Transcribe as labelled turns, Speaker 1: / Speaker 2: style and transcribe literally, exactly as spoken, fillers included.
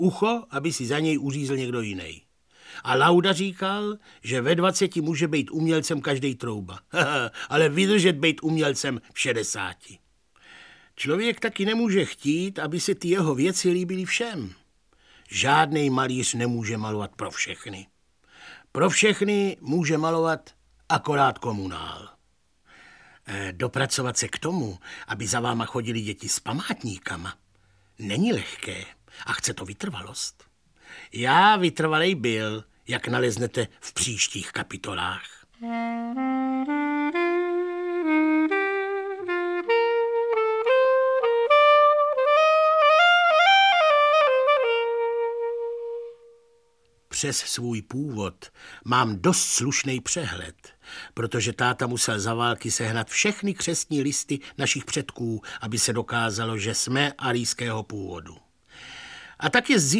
Speaker 1: ucho, aby si za něj uřízl někdo jiný. A Lauda říkal, že ve dvaceti může být umělcem každej trouba, ale vydržet být umělcem v šedesáti. Člověk taky nemůže chtít, aby se ty jeho věci líbily všem. Žádnej malíř nemůže malovat pro všechny. Pro všechny může malovat akorát komunál. E, dopracovat se k tomu, aby za váma chodili děti s památníkama, není lehké a chce to vytrvalost. Já vytrvalej byl, jak naleznete v příštích kapitolách. Přes svůj původ mám dost slušný přehled, protože táta musel za války sehnat všechny křestní listy našich předků, aby se dokázalo, že jsme arijského původu. A tak je